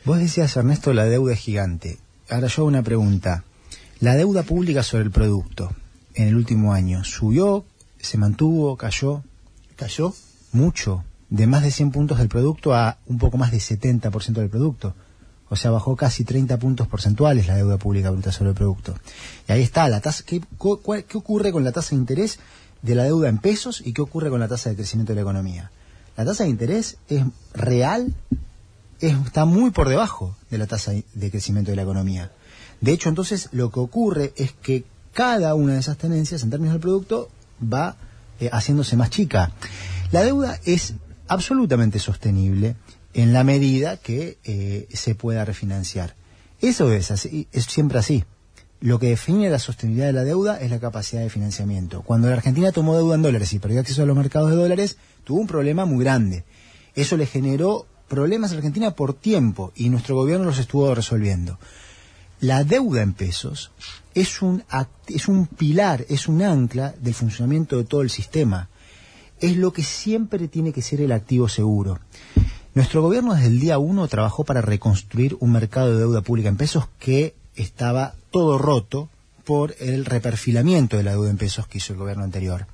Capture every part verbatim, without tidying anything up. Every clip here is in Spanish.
Vos decías, Ernesto, la deuda es gigante. Ahora yo hago una pregunta. La deuda pública sobre el producto en el último año, ¿subió, se mantuvo, cayó? ¿Cayó? Mucho, de más de cien puntos del producto a un poco más de setenta por ciento del producto. O sea, bajó casi treinta puntos porcentuales la deuda pública bruta sobre el producto. Y ahí está, la tasa. ¿Qué, cuál, ¿Qué ocurre con la tasa de interés de la deuda en pesos y qué ocurre con la tasa de crecimiento de la economía? La tasa de interés es real, es, está muy por debajo de la tasa de crecimiento de la economía. De hecho, entonces, lo que ocurre es que cada una de esas tenencias, en términos del producto, va eh, haciéndose más chica. La deuda es absolutamente sostenible en la medida que eh, se pueda refinanciar. Eso es así, es siempre así. Lo que define la sostenibilidad de la deuda es la capacidad de financiamiento. Cuando la Argentina tomó deuda en dólares y perdió acceso a los mercados de dólares, tuvo un problema muy grande. Eso le generó problemas a la Argentina por tiempo y nuestro gobierno los estuvo resolviendo. La deuda en pesos es un, es un pilar, es un ancla del funcionamiento de todo el sistema. Es lo que siempre tiene que ser el activo seguro. Nuestro gobierno desde el día uno trabajó para reconstruir un mercado de deuda pública en pesos que estaba todo roto por el reperfilamiento de la deuda en pesos que hizo el gobierno anterior.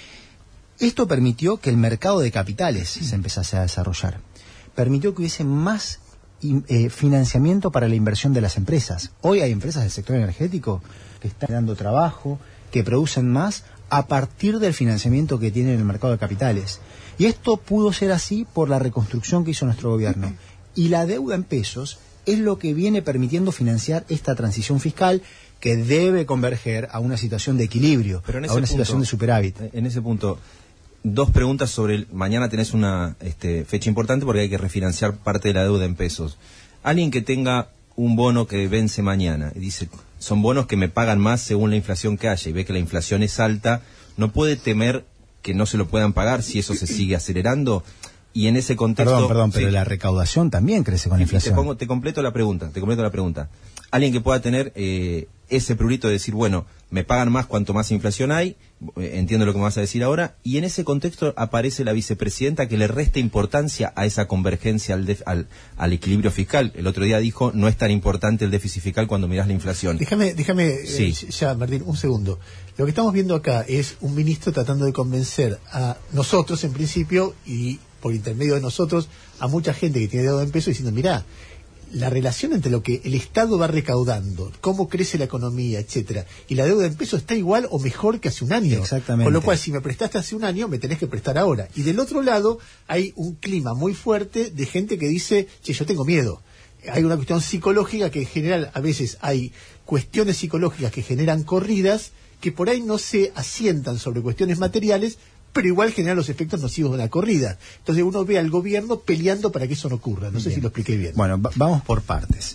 Esto permitió que el mercado de capitales se empezase a desarrollar. Permitió que hubiese más eh, financiamiento para la inversión de las empresas. Hoy hay empresas del sector energético que están dando trabajo, que producen más a partir del financiamiento que tienen en el mercado de capitales. Y esto pudo ser así por la reconstrucción que hizo nuestro gobierno. Y la deuda en pesos es lo que viene permitiendo financiar esta transición fiscal que debe converger a una situación de equilibrio, Pero en ese a una punto, situación de superávit. En ese punto, dos preguntas sobre el, mañana tenés una este, fecha importante porque hay que refinanciar parte de la deuda en pesos. Alguien que tenga un bono que vence mañana y dice, son bonos que me pagan más según la inflación que haya y ve que la inflación es alta, ¿no puede temer que no se lo puedan pagar si eso se sigue acelerando? Y en ese contexto... Perdón, perdón, pero sí, la recaudación también crece con la inflación. Te, pongo, te completo la pregunta, te completo la pregunta. Alguien que pueda tener eh, ese prurito de decir, bueno, me pagan más cuanto más inflación hay, eh, entiendo lo que me vas a decir ahora, y en ese contexto aparece la vicepresidenta que le resta importancia a esa convergencia al, def, al, al equilibrio fiscal. El otro día dijo, no es tan importante el déficit fiscal cuando mirás la inflación. Déjame, déjame sí. eh, ya, Martín, un segundo. Lo que estamos viendo acá es un ministro tratando de convencer a nosotros, en principio, y por intermedio de nosotros, a mucha gente que tiene deuda en pesos, diciendo, mirá, la relación entre lo que el Estado va recaudando, cómo crece la economía, etcétera, y la deuda en pesos está igual o mejor que hace un año. Exactamente. Con lo cual, si me prestaste hace un año, me tenés que prestar ahora. Y del otro lado, hay un clima muy fuerte de gente que dice, che, yo tengo miedo. Hay una cuestión psicológica que en general, a veces hay cuestiones psicológicas que generan corridas que por ahí no se asientan sobre cuestiones materiales, pero igual generan los efectos nocivos de una corrida. Entonces uno ve al gobierno peleando para que eso no ocurra. No bien. sé si lo expliqué bien. Bueno, va vamos por partes.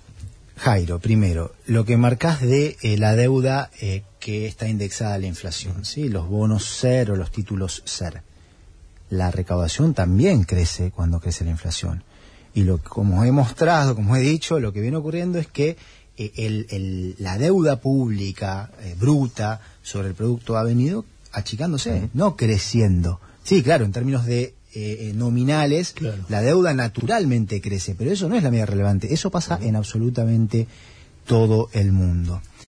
Jairo, primero, lo que marcás de eh, la deuda eh, que está indexada a la inflación, ¿sí? Los bonos ser o los títulos ser. La recaudación también crece cuando crece la inflación. Y lo como he mostrado, como he dicho, lo que viene ocurriendo es que eh, el, el, la deuda pública eh, bruta sobre el producto ha venido achicándose, uh-huh. no creciendo. Sí, claro, en términos de eh, nominales, claro. La deuda naturalmente crece, pero eso no es la medida relevante. Eso pasa uh-huh. en absolutamente todo el mundo.